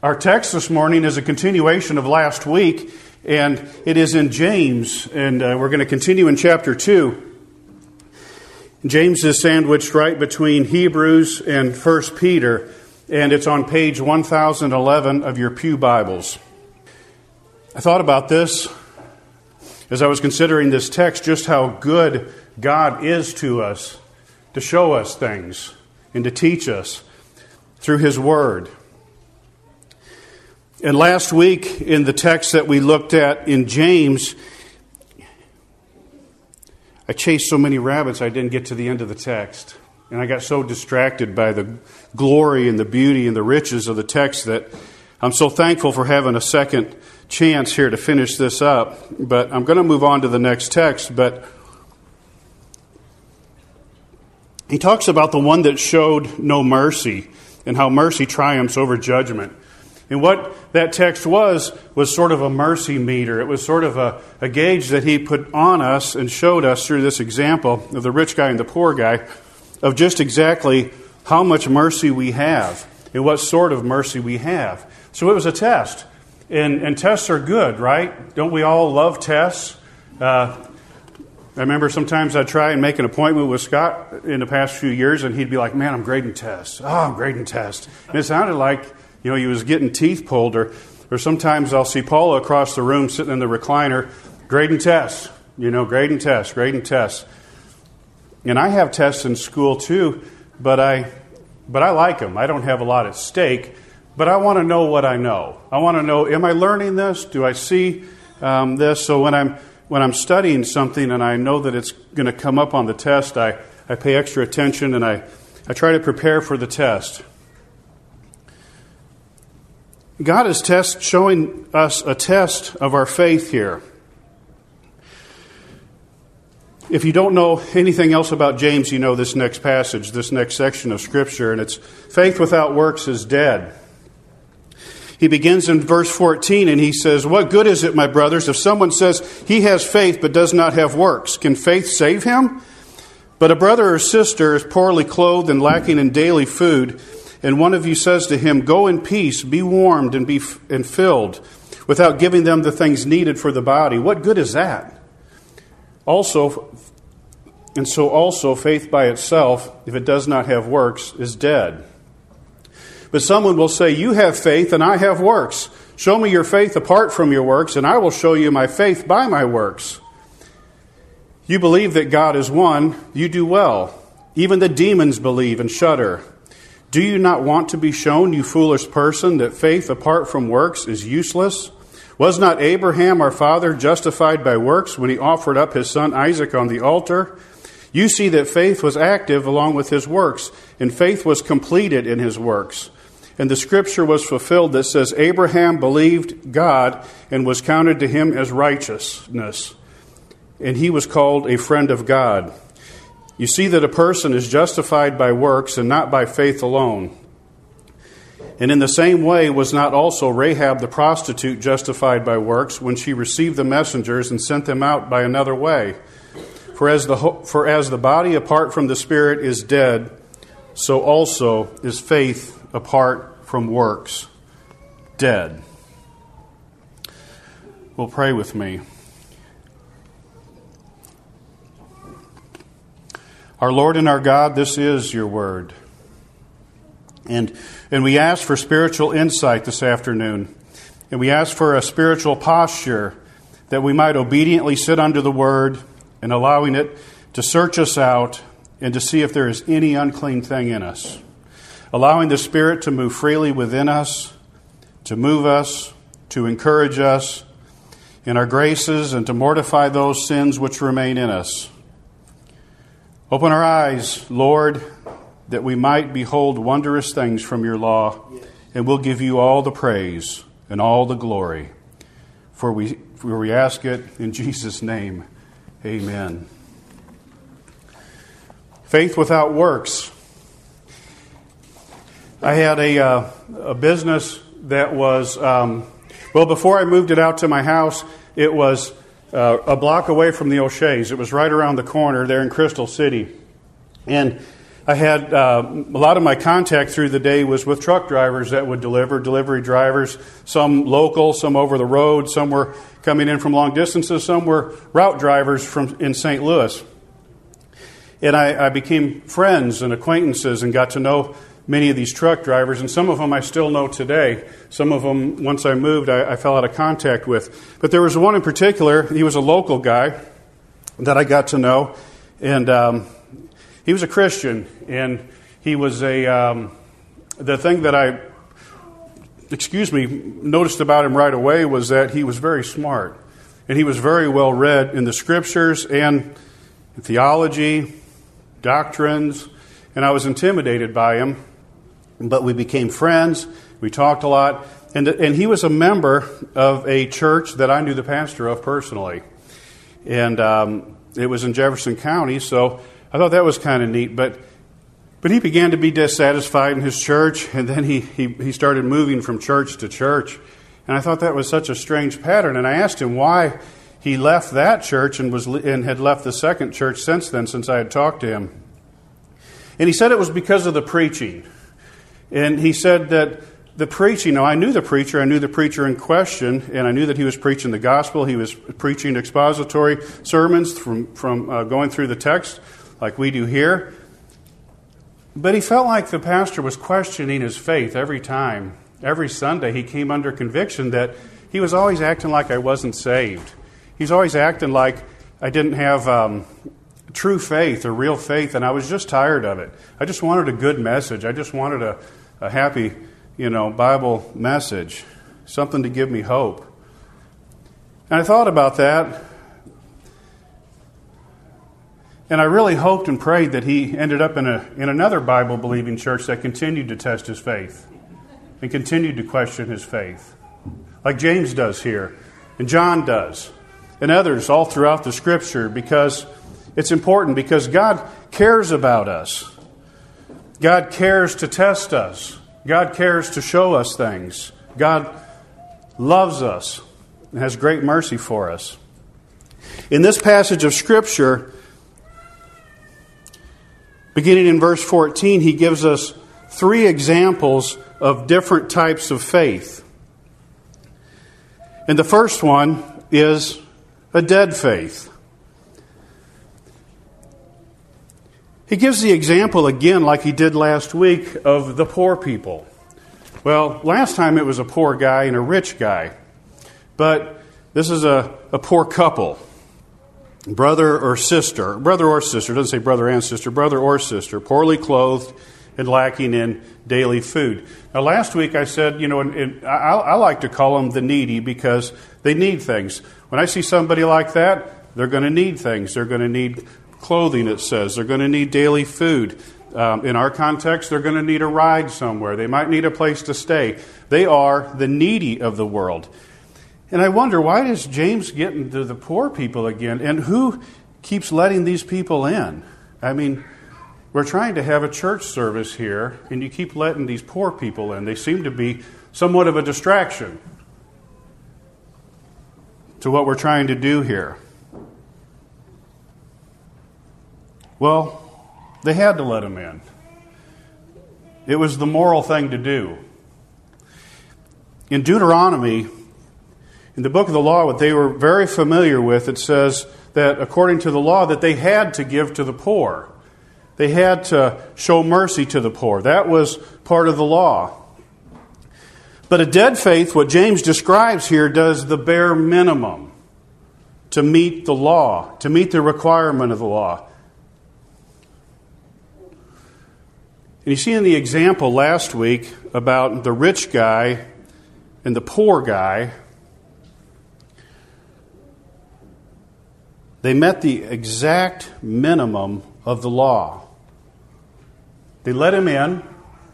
Our text this morning is a continuation of last week, and it is in James, and we're going to continue in chapter 2. James is sandwiched right between Hebrews and 1 Peter, and it's on page 1011 of your pew Bibles. I thought about this as I was considering this text, just how good God is to us, to show us things and to teach us through His Word. And last week, in the text that we looked at in James, I chased so many rabbits I didn't get to the end of the text. And I got so distracted by the glory and the beauty and the riches of the text that I'm so thankful for having a second chance here to finish this up. But I'm going to move on to the next text. But he talks about the one that showed no mercy and how mercy triumphs over judgment. And what that text was sort of a mercy meter. It was sort of a gauge that he put on us and showed us through this example of the rich guy and the poor guy of just exactly how much mercy we have and what sort of mercy we have. So it was a test. And tests are good, right? Don't we all love tests? I remember sometimes I'd try and make an appointment with Scott in the past few years, and he'd be like, man, I'm grading tests. Oh, I'm grading tests. And it sounded like, he was getting teeth pulled, or sometimes I'll see Paula across the room sitting in the recliner, grading tests, grading tests. And I have tests in school too, but I like them. I don't have a lot at stake, but I want to know what I know. I want to know, am I learning this? Do I see this? So when I'm studying something and I know that it's going to come up on the test, I pay extra attention and I try to prepare for the test. God is showing us a test of our faith here. If you don't know anything else about James, you know this next passage, this next section of Scripture, and it's faith without works is dead. He begins in verse 14 and he says, "What good is it, my brothers, if someone says he has faith but does not have works? Can faith save him? But a brother or sister is poorly clothed and lacking in daily food, and one of you says to him, 'Go in peace, be warmed and filled,' without giving them the things needed for the body. What good is that? Also, faith by itself, if it does not have works, is dead. But someone will say, 'You have faith and I have works. Show me your faith apart from your works, and I will show you my faith by my works.' You believe that God is one, you do well. Even the demons believe and shudder. Do you not want to be shown, you foolish person, that faith apart from works is useless? Was not Abraham our father justified by works when he offered up his son Isaac on the altar? You see that faith was active along with his works, and faith was completed in his works. And the scripture was fulfilled that says, Abraham believed God and was counted to him as righteousness, and he was called a friend of God. You see that a person is justified by works and not by faith alone. And in the same way was not also Rahab the prostitute justified by works when she received the messengers and sent them out by another way? For as the body apart from the spirit is dead, so also is faith apart from works dead." Well, pray with me. Our Lord and our God, this is your word. And we ask for spiritual insight this afternoon. And we ask for a spiritual posture that we might obediently sit under the word and allowing it to search us out and to see if there is any unclean thing in us. Allowing the Spirit to move freely within us, to move us, to encourage us in our graces, and to mortify those sins which remain in us. Open our eyes, Lord, that we might behold wondrous things from your law, and we'll give you all the praise and all the glory. For we ask it in Jesus' name. Amen. Faith without works. I had a business that was, before I moved it out to my house, it was a block away from the O'Shea's. It was right around the corner there in Crystal City. And I had a lot of my contact through the day was with truck drivers that would delivery drivers, some local, some over the road, some were coming in from long distances, some were route drivers in St. Louis. And I became friends and acquaintances and got to know many of these truck drivers, and some of them I still know today. Some of them, once I moved, I fell out of contact with. But there was one in particular, he was a local guy that I got to know, and he was a Christian, and he was the thing that I noticed about him right away was that he was very smart, and he was very well read in the Scriptures and theology, doctrines, and I was intimidated by him, but we became friends, we talked a lot, and he was a member of a church that I knew the pastor of personally, and it was in Jefferson County, so I thought that was kind of neat, but he began to be dissatisfied in his church, and then he started moving from church to church, and I thought that was such a strange pattern, and I asked him why he left that church and had left the second church since then, since I had talked to him. And he said it was because of the preaching. And he said that the preaching, now I knew the preacher in question, and I knew that he was preaching the gospel, he was preaching expository sermons from going through the text like we do here. But he felt like the pastor was questioning his faith every time. Every Sunday he came under conviction that he was always acting like I wasn't saved. He's always acting like I didn't have true faith or real faith, and I was just tired of it. I just wanted a good message. I just wanted a happy, Bible message, something to give me hope. And I thought about that, and I really hoped and prayed that he ended up in another Bible-believing church that continued to test his faith and continued to question his faith, like James does here, and John does, and others all throughout the Scripture, because it's important, because God cares about us. God cares to test us. God cares to show us things. God loves us and has great mercy for us. In this passage of Scripture, beginning in verse 14, he gives us 3 examples of different types of faith. And the first one is a dead faith. He gives the example again, like he did last week, of the poor people. Well, last time it was a poor guy and a rich guy. But this is a poor couple. Brother or sister. Brother or sister. It doesn't say brother and sister. Brother or sister. Poorly clothed and lacking in daily food. Now, last week I said, I like to call them the needy because they need things. When I see somebody like that, they're going to need things. They're going to need clothing, it says. They're going to need daily food. In our context, they're going to need a ride somewhere. They might need a place to stay. They are the needy of the world. And I wonder, why does James get into the poor people again? And who keeps letting these people in? I mean, we're trying to have a church service here, and you keep letting these poor people in. They seem to be somewhat of a distraction to what we're trying to do here. Well, they had to let them in. It was the moral thing to do. In Deuteronomy, in the book of the law, what they were very familiar with, it says that according to the law, that they had to give to the poor. They had to show mercy to the poor. That was part of the law. But a dead faith, what James describes here, does the bare minimum to meet the law, to meet the requirement of the law. And you see in the example last week about the rich guy and the poor guy, they met the exact minimum of the law. They let him in.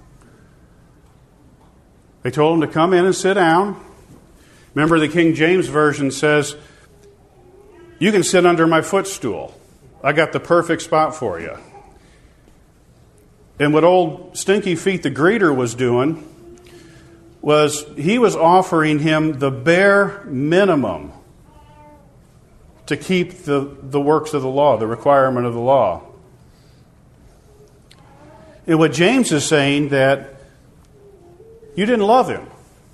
They told him to come in and sit down. Remember, the King James Version says, "You can sit under my footstool. I got the perfect spot for you." And what old Stinky Feet the greeter was doing was he was offering him the bare minimum to keep the works of the law, the requirement of the law. And what James is saying, that you didn't love him.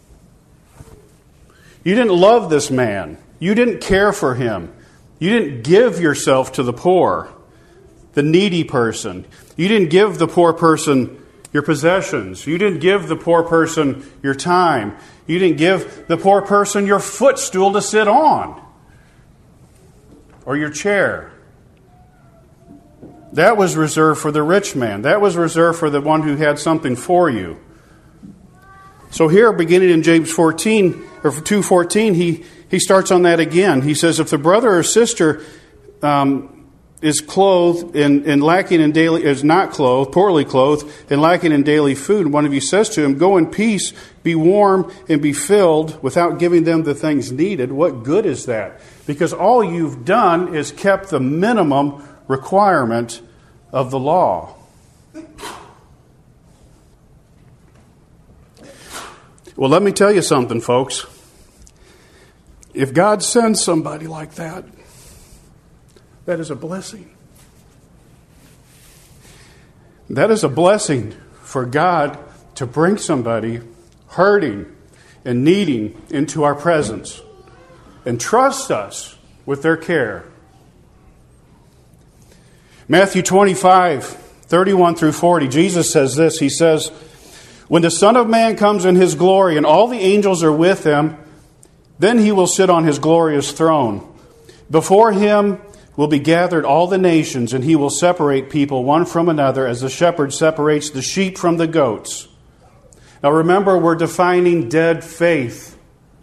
You didn't love this man. You didn't care for him. You didn't give yourself to the poor, the needy person. You didn't give the poor person your possessions. You didn't give the poor person your time. You didn't give the poor person your footstool to sit on or your chair. That was reserved for the rich man. That was reserved for the one who had something for you. So here, beginning in James 14 or 2:14, he starts on that again. He says, if the brother or sister is clothed and lacking in daily, is not clothed, poorly clothed, and lacking in daily food, one of you says to him, go in peace, be warm, and be filled, without giving them the things needed, what good is that? Because all you've done is kept the minimum requirement of the law. Well, let me tell you something, folks. If God sends somebody like that, that is a blessing. That is a blessing for God to bring somebody hurting and needing into our presence and trust us with their care. Matthew 25:31 through 40, Jesus says this. He says, when the Son of Man comes in his glory and all the angels are with him, then he will sit on his glorious throne. Before him will be gathered all the nations, and he will separate people one from another as the shepherd separates the sheep from the goats. Now remember, we're defining dead faith.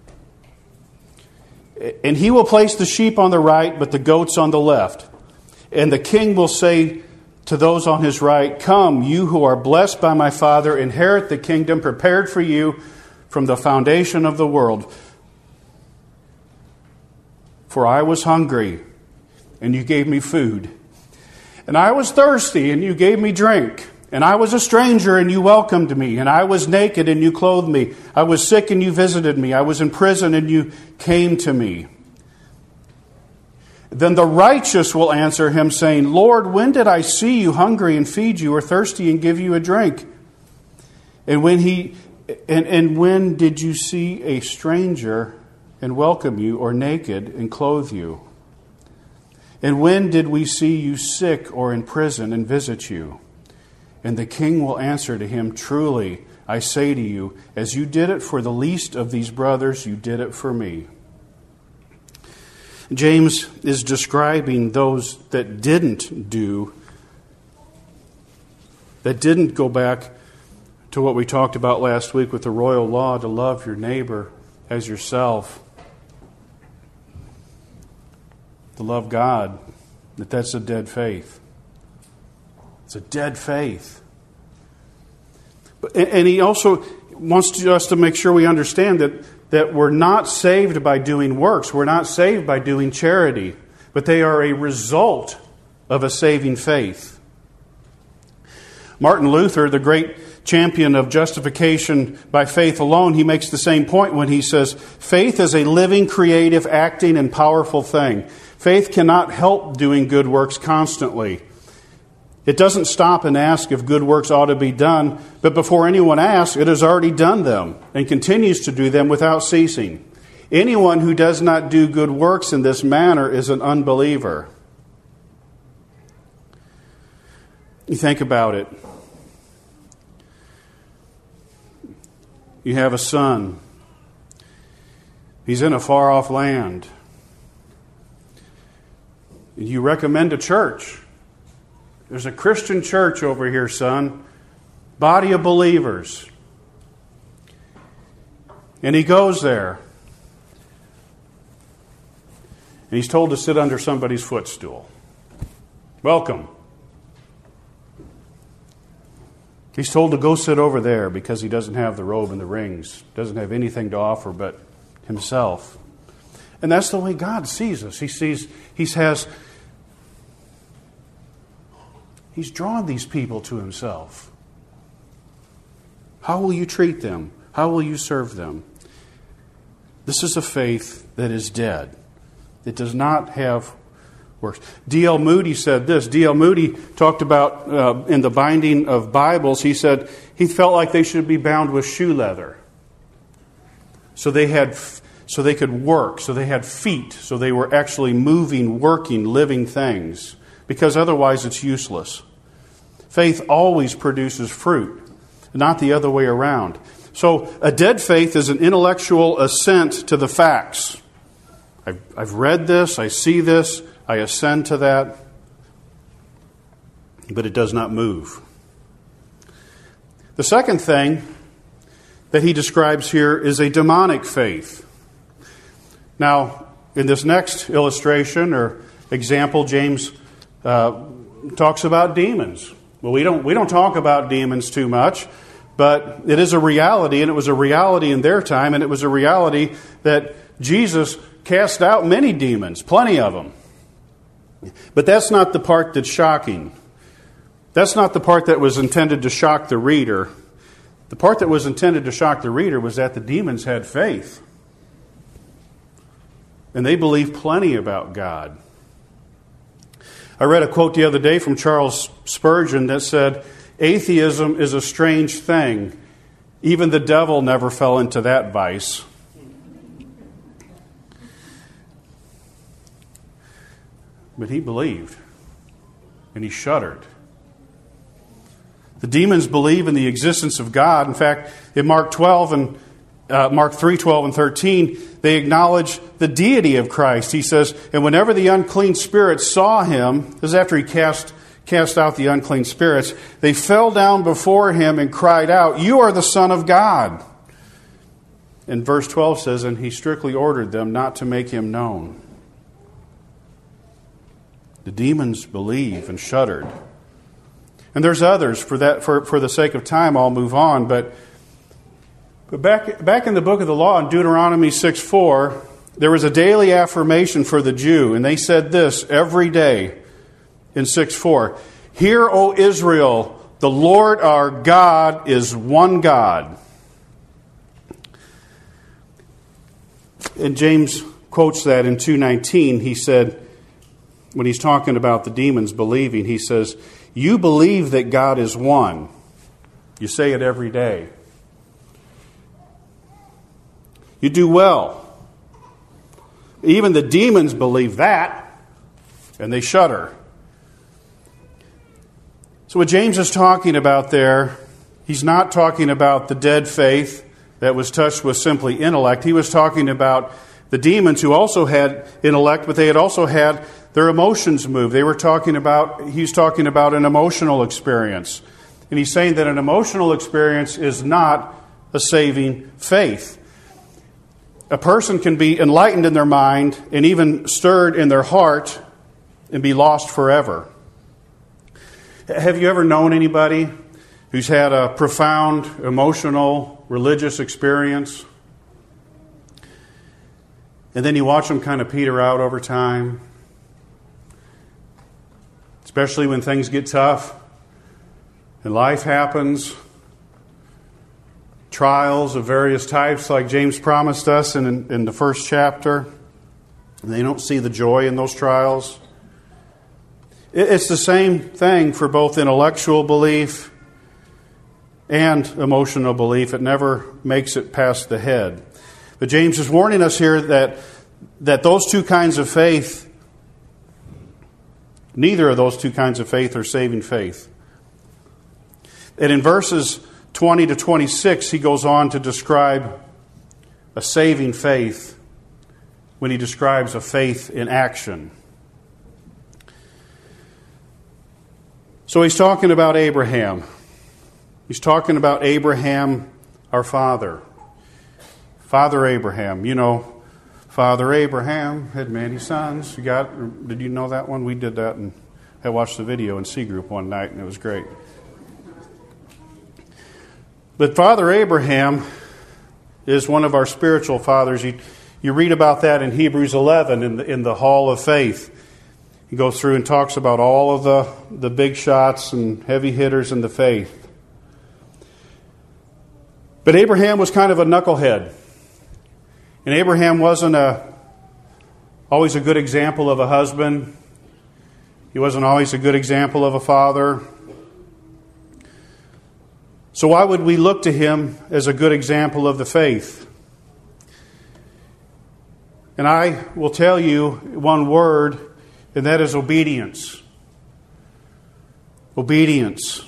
And he will place the sheep on the right, but the goats on the left. And the king will say to those on his right, come, you who are blessed by my Father, inherit the kingdom prepared for you from the foundation of the world. For I was hungry, and you gave me food. And I was thirsty, and you gave me drink. And I was a stranger, and you welcomed me. And I was naked, and you clothed me. I was sick, and you visited me. I was in prison, and you came to me. Then the righteous will answer him, saying, Lord, when did I see you hungry and feed you, or thirsty and give you a drink? And when did you see a stranger and welcome you, or naked and clothe you? And when did we see you sick or in prison and visit you? And the king will answer to him, truly, I say to you, as you did it for the least of these brothers, you did it for me. James is describing those that didn't go back to what we talked about last week with the royal law, to love your neighbor as yourself, to love God, that's a dead faith. It's a dead faith. And he also wants us to make sure we understand that we're not saved by doing works. We're not saved by doing charity. But they are a result of a saving faith. Martin Luther, the great champion of justification by faith alone, he makes the same point when he says, faith is a living, creative, acting, and powerful thing. Faith cannot help doing good works constantly. It doesn't stop and ask if good works ought to be done, but before anyone asks, it has already done them and continues to do them without ceasing. Anyone who does not do good works in this manner is an unbeliever. You think about it. You have a son. He's in a far-off land. You recommend a church. There's a Christian church over here, son. Body of believers. And he goes there. And he's told to sit under somebody's footstool. Welcome. He's told to go sit over there because he doesn't have the robe and the rings. Doesn't have anything to offer but himself. And that's the way God sees us. He's drawn these people to himself. How will you treat them? How will you serve them? This is a faith that is dead. It does not have works. D.L. Moody said this. D.L. Moody talked about in the binding of Bibles, he said he felt like they should be bound with shoe leather. So they could work, so they had feet, so they were actually moving, working, living things, because otherwise it's useless. Faith always produces fruit, not the other way around. So a dead faith is an intellectual assent to the facts. I've read this, I see this, I assent to that, but it does not move. The second thing that he describes here is a demonic faith. Now, in this next illustration or example, James talks about demons. Well, we don't talk about demons too much, but it is a reality, and it was a reality in their time, and it was a reality that Jesus cast out many demons, plenty of them. But that's not the part that's shocking. That's not the part that was intended to shock the reader. The part that was intended to shock the reader was that the demons had faith. And they believed plenty about God. I read a quote the other day from Charles Spurgeon that said, "Atheism is a strange thing. Even the devil never fell into that vice." But he believed, and he shuddered. The demons believe in the existence of God. In fact, in Mark 3:12 and 13, they acknowledge the deity of Christ. He says, "And whenever the unclean spirits saw him," this is after he cast out the unclean spirits, "they fell down before him and cried out, 'You are the Son of God.'" And verse 12 says, "And he strictly ordered them not to make him known." The demons believe and shuddered. And there's others. For the sake of time, I'll move on. But back in the book of the law, in Deuteronomy 6:4, there was a daily affirmation for the Jew. And they said this every day in 6:4. "Hear, O Israel, the Lord our God is one God." And James quotes that in 2:19. He said, when he's talking about the demons believing, he says, "You believe that God is one." You say it every day. You do well. Even the demons believe that, and they shudder. So what James is talking about there, he's not talking about the dead faith that was touched with simply intellect. He was talking about the demons who also had intellect, but they had also had their emotions moved. He's talking about an emotional experience. And he's saying that an emotional experience is not a saving faith. A person can be enlightened in their mind and even stirred in their heart and be lost forever. Have you ever known anybody who's had a profound emotional, religious experience? And then you watch them kind of peter out over time? Especially when things get tough and life happens. Trials of various types like James promised us in the first chapter. And they don't see the joy in those trials. It's the same thing for both intellectual belief and emotional belief. It never makes it past the head. But James is warning us here that those two kinds of faith, neither of those two kinds of faith are saving faith. And in verses 20 to 26, he goes on to describe a saving faith when he describes a faith in action. So he's talking about Abraham. He's talking about Abraham, our father. Father Abraham. You know, Father Abraham had many sons. Did you know that one? We did that, and I watched the video in C Group one night, and it was great. But Father Abraham is one of our spiritual fathers. You read about that in Hebrews 11 in the Hall of Faith. He goes through and talks about all of the big shots and heavy hitters in the faith. But Abraham was kind of a knucklehead. And Abraham wasn't always a good example of a husband. He wasn't always a good example of a father. So why would we look to him as a good example of the faith? And I will tell you one word, and that is obedience. Obedience.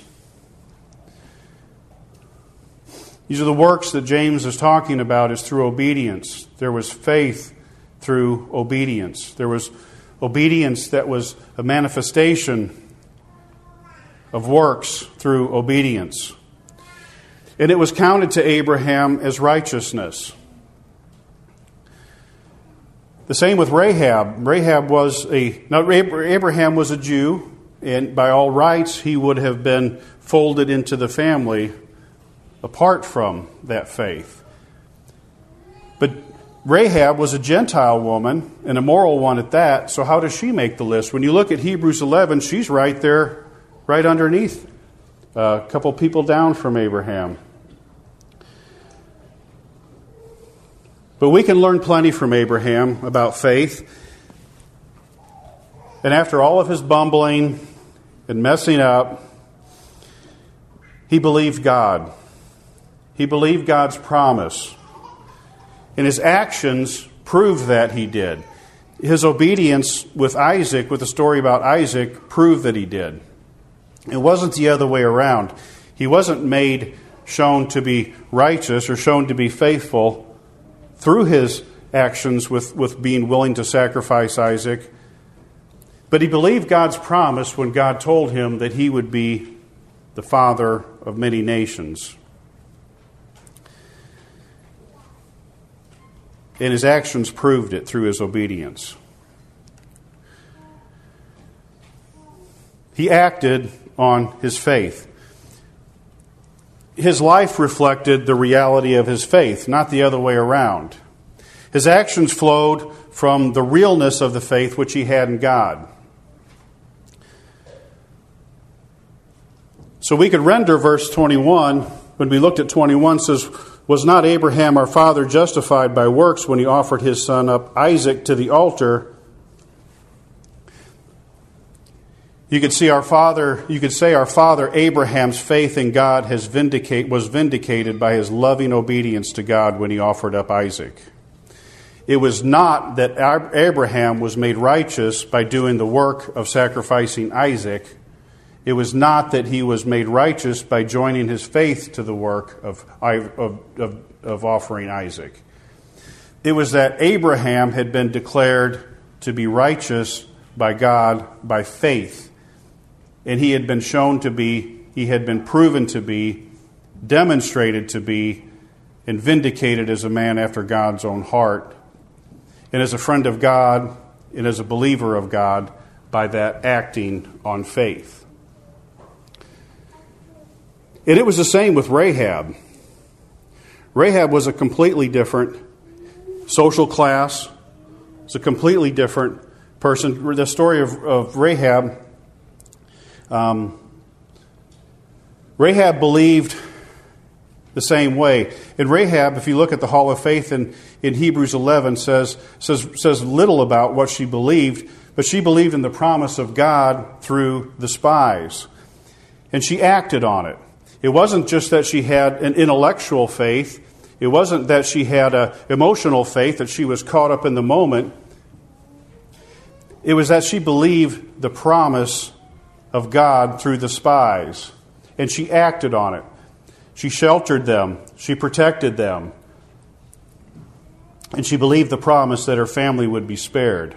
These are the works that James is talking about, is through obedience. There was faith through obedience. There was obedience that was a manifestation of works through obedience. And it was counted to Abraham as righteousness. The same with Rahab. Abraham was a Jew, and by all rights he would have been folded into the family apart from that faith. But Rahab was a Gentile woman, an immoral one at that, so how does she make the list? When you look at Hebrews 11, she's right there, right underneath, a couple people down from Abraham. But we can learn plenty from Abraham about faith. And after all of his bumbling and messing up, he believed God. He believed God's promise. And his actions proved that he did. His obedience with Isaac, with the story about Isaac, proved that he did. It wasn't the other way around. He wasn't shown to be righteous or shown to be faithful through his actions with being willing to sacrifice Isaac. But he believed God's promise when God told him that he would be the father of many nations. And his actions proved it through his obedience. He acted on his faith. His life reflected the reality of his faith, not the other way around. His actions flowed from the realness of the faith which he had in God. So we could render verse 21, when we looked at 21, says, "Was not Abraham our father justified by works when he offered his son up Isaac to the altar?" You could say our father Abraham's faith in God was vindicated by his loving obedience to God when he offered up Isaac. It was not that Abraham was made righteous by doing the work of sacrificing Isaac. It was not that he was made righteous by joining his faith to the work of offering Isaac. It was that Abraham had been declared to be righteous by God by faith. And he had been proven to be, demonstrated to be, and vindicated as a man after God's own heart, and as a friend of God, and as a believer of God, by that acting on faith. And it was the same with Rahab. Rahab was a completely different social class. It's a completely different person. The story of Rahab, Rahab believed the same way. And Rahab, if you look at the Hall of Faith in Hebrews 11, says little about what she believed, but she believed in the promise of God through the spies. And she acted on it. It wasn't just that she had an intellectual faith. It wasn't that she had an emotional faith, that she was caught up in the moment. It was that she believed the promise of God through the spies. And she acted on it. She sheltered them. She protected them. And she believed the promise that her family would be spared.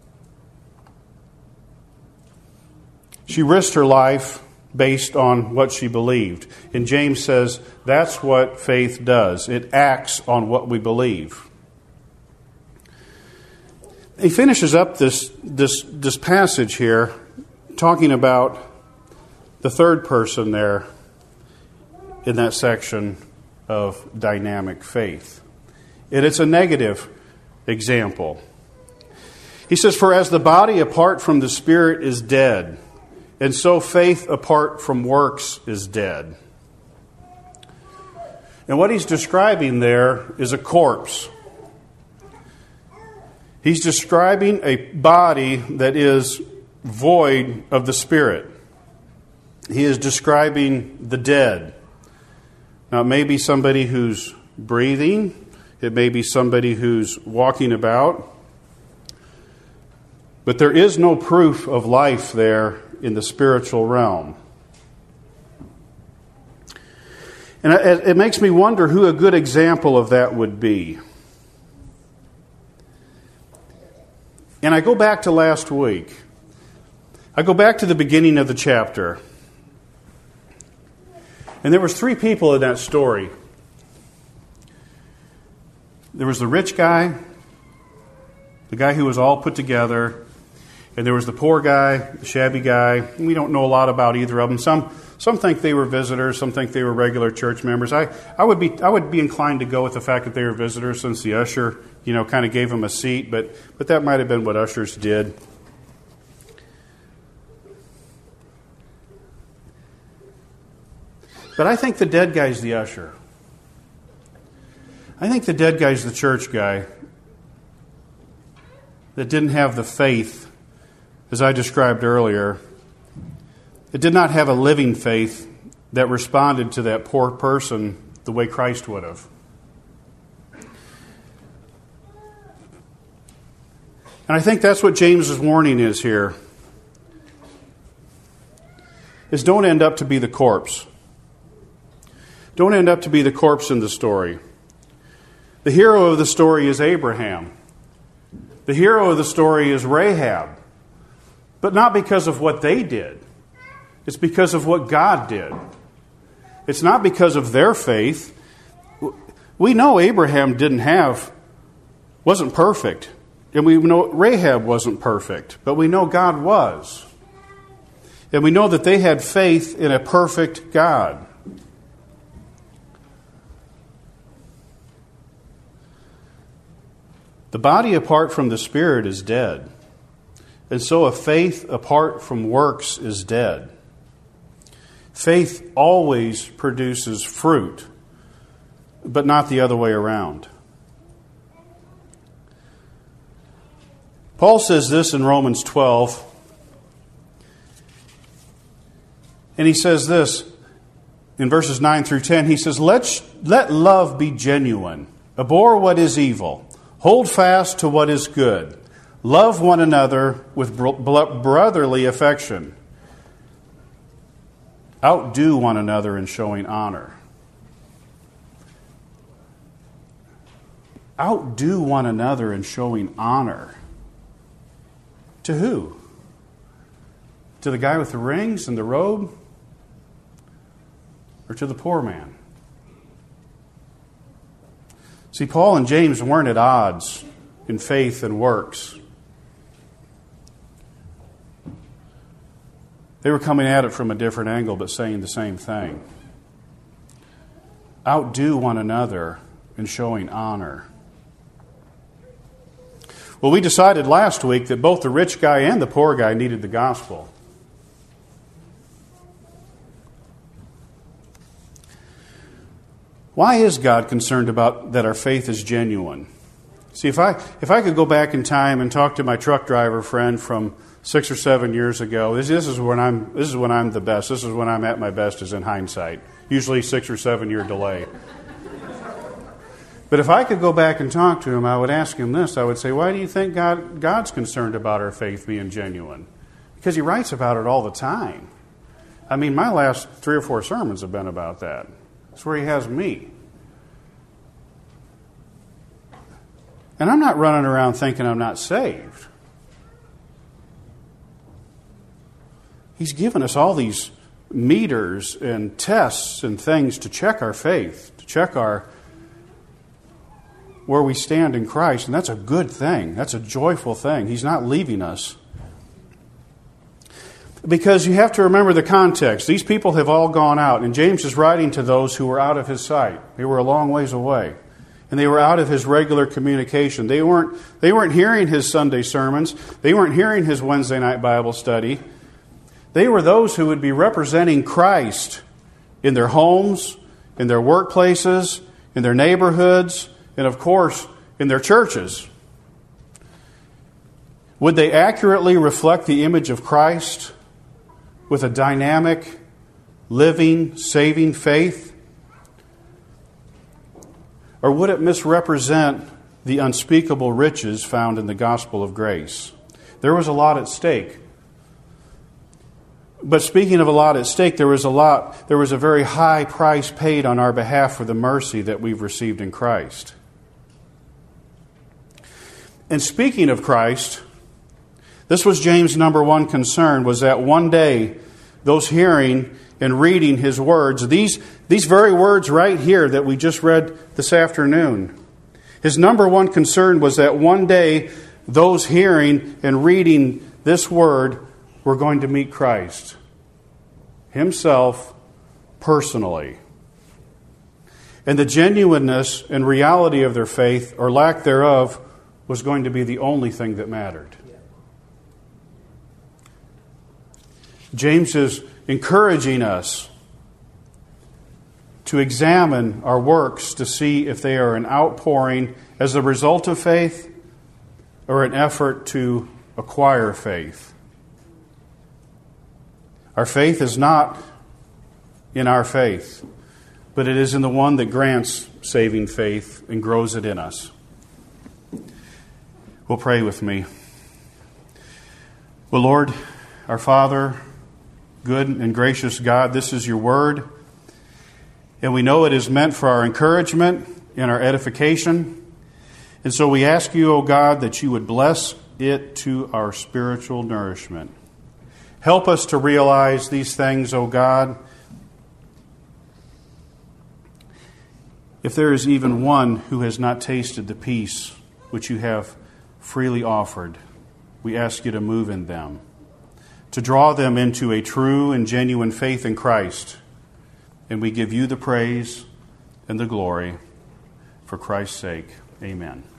She risked her life based on what she believed. And James says that's what faith does. It acts on what we believe. He finishes up this passage here talking about the third person there in that section of dynamic faith. And it's a negative example. He says, "For as the body apart from the Spirit is dead, and so faith apart from works is dead." And what he's describing there is a corpse. He's describing a body that is void of the Spirit. He is describing the dead. Now, it may be somebody who's breathing. It may be somebody who's walking about. But there is no proof of life there in the spiritual realm. And it makes me wonder who a good example of that would be. And I go back to last week. I go back to the beginning of the chapter. And there was 3 people in that story. There was the rich guy, the guy who was all put together, and there was the poor guy, the shabby guy. We don't know a lot about either of them. Some think they were visitors, some think they were regular church members. I would be inclined to go with the fact that they were visitors, since the usher, kind of gave them a seat, but that might have been what ushers did. But I think the dead guy's the usher. I think the dead guy's the church guy that didn't have the faith, as I described earlier. It did not have a living faith that responded to that poor person the way Christ would have. And I think that's what James's warning is here, is don't end up to be the corpse. Don't end up to be the corpse in the story. The hero of the story is Abraham. The hero of the story is Rahab. But not because of what they did. It's because of what God did. It's not because of their faith. We know Abraham wasn't perfect. And we know Rahab wasn't perfect. But we know God was. And we know that they had faith in a perfect God. The body apart from the Spirit is dead. And so a faith apart from works is dead. Faith always produces fruit, but not the other way around. Paul says this in Romans 12. And he says this in verses 9 through 10. He says, Let love be genuine. Abhor what is evil. Hold fast to what is good. Love one another with brotherly affection. Outdo one another in showing honor. Outdo one another in showing honor. To who? To the guy with the rings and the robe? Or to the poor man? See, Paul and James weren't at odds in faith and works. They were coming at it from a different angle, but saying the same thing. Outdo one another in showing honor. Well, we decided last week that both the rich guy and the poor guy needed the gospel. Why is God concerned about that our faith is genuine? See, if I could go back in time and talk to my truck driver friend from 6 or 7 years ago, this is when I'm the best. This is when I'm at my best, is in hindsight. Usually 6 or 7 year delay. But if I could go back and talk to him, I would ask him this. I would say, why do you think God's concerned about our faith being genuine? Because He writes about it all the time. I mean, my last 3 or 4 sermons have been about that. That's where He has me. And I'm not running around thinking I'm not saved. He's given us all these meters and tests and things to check our faith, to check where we stand in Christ. And that's a good thing. That's a joyful thing. He's not leaving us. Because you have to remember the context. These people have all gone out, and James is writing to those who were out of his sight. They were a long ways away. And they were out of his regular communication. They weren't hearing his Sunday sermons. They weren't hearing his Wednesday night Bible study. They were those who would be representing Christ in their homes, in their workplaces, in their neighborhoods, and of course, in their churches. Would they accurately reflect the image of Christ with a dynamic, living, saving faith? Or would it misrepresent the unspeakable riches found in the gospel of grace? There was a lot at stake. But speaking of a lot at stake, there was a very high price paid on our behalf for the mercy that we've received in Christ. And speaking of Christ, this was James' number one concern, was that one day those hearing and reading his words, these very words right here that we just read this afternoon, his number one concern was that one day those hearing and reading this word were going to meet Christ himself personally. And the genuineness and reality of their faith, or lack thereof, was going to be the only thing that mattered. James is encouraging us to examine our works to see if they are an outpouring as a result of faith or an effort to acquire faith. Our faith is not in our faith, but it is in the one that grants saving faith and grows it in us. Well, pray with me. Well, Lord, our Father, good and gracious God, this is your word, and we know it is meant for our encouragement and our edification. And so we ask you, O God, that you would bless it to our spiritual nourishment. Help us to realize these things, O God. If there is even one who has not tasted the peace which you have freely offered, we ask you to move in them, to draw them into a true and genuine faith in Christ. And we give you the praise and the glory for Christ's sake. Amen.